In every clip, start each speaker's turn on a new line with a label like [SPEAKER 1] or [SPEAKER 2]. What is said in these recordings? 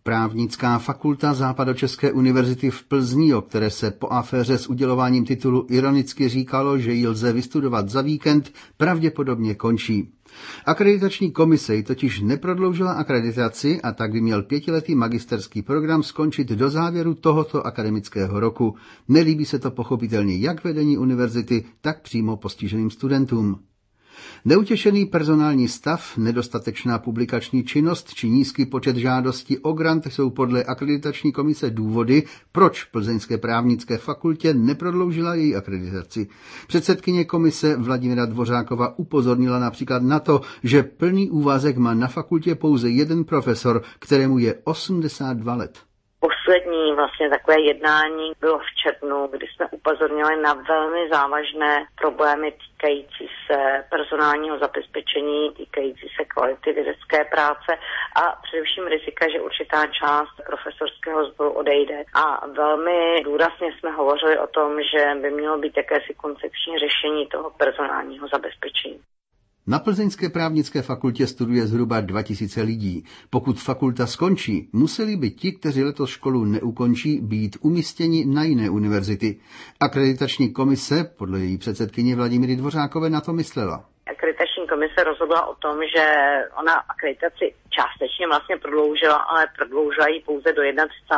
[SPEAKER 1] Právnická fakulta Západočeské univerzity v Plzni, o které se po aféře s udělováním titulu ironicky říkalo, že ji lze vystudovat za víkend, pravděpodobně končí. Akreditační komise ji totiž neprodloužila akreditaci a tak by měl 5letý magisterský program skončit do závěru tohoto akademického roku. Nelíbí se to pochopitelně jak vedení univerzity, tak přímo postiženým studentům. Neutěšený personální stav, nedostatečná publikační činnost či nízký počet žádostí o grant jsou podle akreditační komise důvody, proč Plzeňské právnické fakultě neprodloužila její akreditaci. Předsedkyně komise Vladimíra Dvořáková upozornila například na to, že plný úvazek má na fakultě pouze jeden profesor, kterému je 82 let.
[SPEAKER 2] Poslední vlastně takové jednání bylo v červnu, kdy jsme upozornili na velmi závažné problémy týkající se personálního zabezpečení, týkající se kvality vědecké práce a především rizika, že určitá část profesorského sboru odejde. A velmi důrazně jsme hovořili o tom, že by mělo být jakési koncepční řešení toho personálního zabezpečení.
[SPEAKER 1] Na Plzeňské právnické fakultě studuje zhruba 2000 lidí. Pokud fakulta skončí, museli by ti, kteří letos školu neukončí, být umístěni na jiné univerzity. Akreditační komise, podle její předsedkyně Vladimíry Dvořákové, na to myslela.
[SPEAKER 2] Akreditační komise rozhodla o tom, že ona akreditaci částečně vlastně prodloužila, ale prodloužila ji pouze do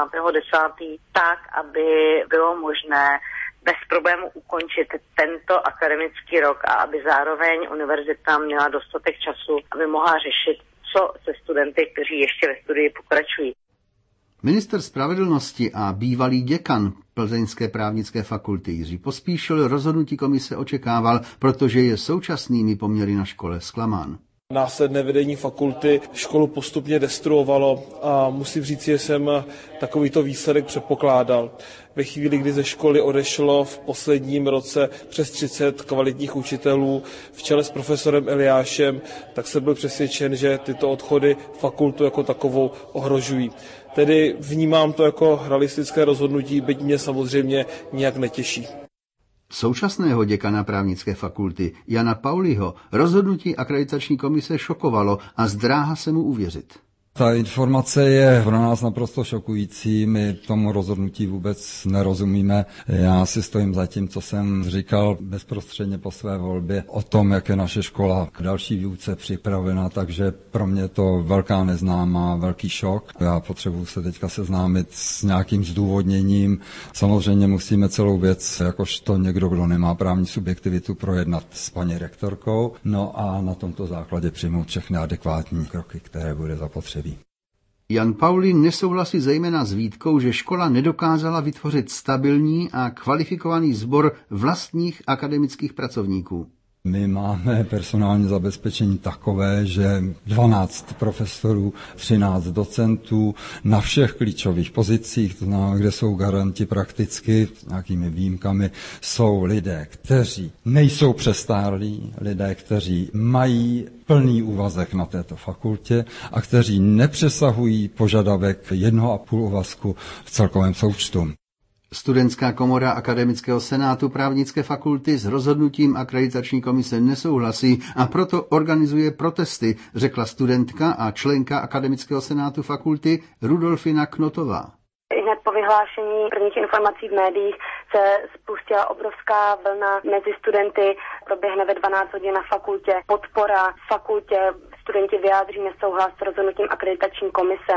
[SPEAKER 2] 31.10. tak, aby bylo možné bez problému ukončit tento akademický rok a aby zároveň univerzita měla dostatek času, aby mohla řešit, co se studenty, kteří ještě ve studii pokračují.
[SPEAKER 1] Ministr spravedlnosti a bývalý děkan Plzeňské právnické fakulty Jiří Pospíšil rozhodnutí komise očekával, protože je současnými poměry na škole zklamán.
[SPEAKER 3] Následné vedení fakulty školu postupně destruovalo a musím říct, že jsem takovýto výsledek předpokládal. Ve chvíli, kdy ze školy odešlo v posledním roce přes 30 kvalitních učitelů v čele s profesorem Eliášem, tak jsem byl přesvědčen, že tyto odchody fakultu jako takovou ohrožují. Tedy vnímám to jako realistické rozhodnutí, byť mě samozřejmě nijak netěší.
[SPEAKER 1] Současného děkana právnické fakulty Jana Pauliho rozhodnutí akreditační komise šokovalo a zdráhá se mu uvěřit.
[SPEAKER 4] Ta informace je pro nás naprosto šokující, my tomu rozhodnutí vůbec nerozumíme. Já si stojím za tím, co jsem říkal bezprostředně po své volbě o tom, jak je naše škola k další výuce připravena, takže pro mě to velká neznámá, velký šok. Já potřebuji se teďka seznámit s nějakým zdůvodněním. Samozřejmě musíme celou věc, jakožto někdo, kdo nemá právní subjektivitu, projednat s paní rektorkou, no a na tomto základě přijmout všechny adekvátní kroky, které bude zapotřebí.
[SPEAKER 1] Jan Paulín nesouhlasí zejména s výtkou, že škola nedokázala vytvořit stabilní a kvalifikovaný sbor vlastních akademických pracovníků.
[SPEAKER 4] My máme personální zabezpečení takové, že 12 profesorů, 13 docentů na všech klíčových pozicích, to znamená, kde jsou garanti prakticky, s nějakými výjimkami, jsou lidé, kteří nejsou přestárlí, lidé, kteří mají plný úvazek na této fakultě a kteří nepřesahují požadavek 1,5 úvazku v celkovém součtu.
[SPEAKER 1] Studentská komora Akademického senátu právnické fakulty s rozhodnutím akreditační komise nesouhlasí a proto organizuje protesty, řekla studentka a členka Akademického senátu fakulty Rudolfina Knotová.
[SPEAKER 5] Hned po vyhlášení prvních informací v médiích se spustila obrovská vlna mezi studenty, proběhne ve 12 hodin na fakultě podpora fakultě, studenti vyjádří nesouhlas s rozhodnutím akreditační komise.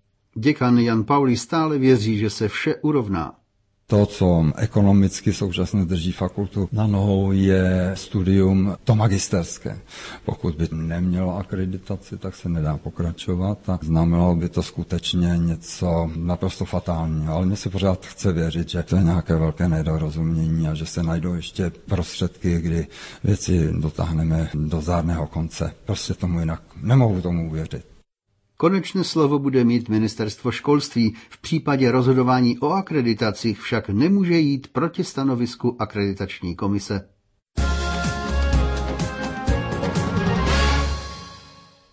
[SPEAKER 1] Děkan Jan Pauli stále věří, že se vše urovná.
[SPEAKER 4] To, co ekonomicky současně drží fakultu na nohou, je studium to magisterské. Pokud by nemělo akreditaci, tak se nedá pokračovat a znamenalo by to skutečně něco naprosto fatálního. Ale mně se pořád chce věřit, že to je nějaké velké nedorozumění a že se najdou ještě prostředky, kdy věci dotáhneme do zárného konce. Prostě tomu jinak nemohu tomu uvěřit.
[SPEAKER 1] Konečné slovo bude mít ministerstvo školství. V případě rozhodování o akreditacích však nemůže jít proti stanovisku akreditační komise.